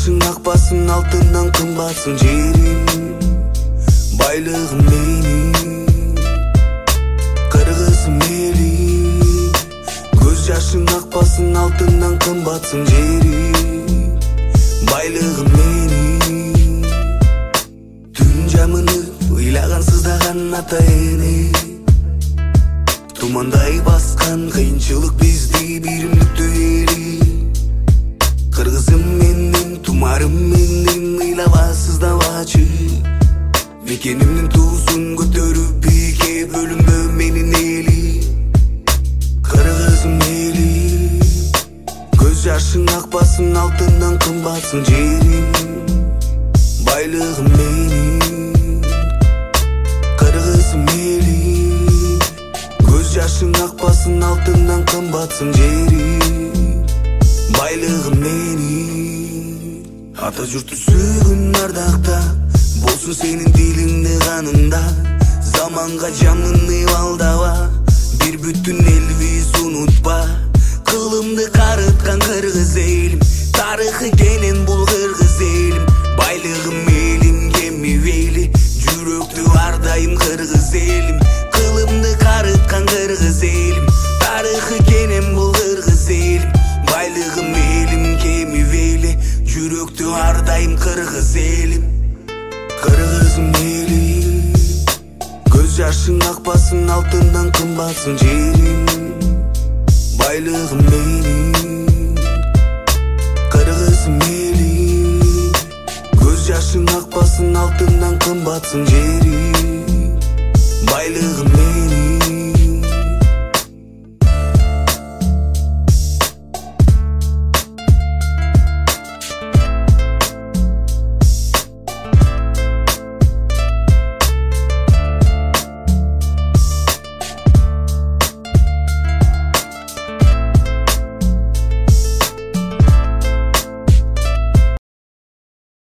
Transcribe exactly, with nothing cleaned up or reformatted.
жашың ақпасын, алтыннан қымбатсың жерім. Байлығым менің, қырғызым елім. Көз жашың ақпасын, алтыннан қымбатсың жерім. Байлығым менің. Түн жамыны ойлаған сыздаған ата ене. Тұмандай басқан қиыншылық бізді биримдікті ели. Қырғызым менің, тұмарым менің, ыйлабасыздабачы. Мекенімнің туысын көтеріп биікке бөлінбе менің ели. Қырғызым ели. Көз жашың ақпасын, алтыннан қымбатсың жерім. Байлығым менің. Қырғызым ели. Көз жашың ақпасын, алтыннан қымбатсың жерім. Байлығым менің. Ата жұртты сүйгін ардақта, болсын сенің диліңде қаныңда. Заманға жамын алдава, бір бүтін елбіз ұнытпа. Қылымды қарытқан қырғыз елім, тарихы кенен бұл қырғыз елім. Байлығым елім кеми вейлі, жүректі ардайым қырғыз елім. Қылымды қарытқан қырғыз елім, тарихы кенен бұл қырғыз елім. Байлығым елім кеми вейлі, жүректі ардайым қырғыз елім. Қырғызым елім. Көз жашың ақпасын, алтыннан қымбатсың жерім. Байлығым менің. Қырғызым елім. Көз жашың ақпасын, алтыннан қымбатсың жерім. Байлығым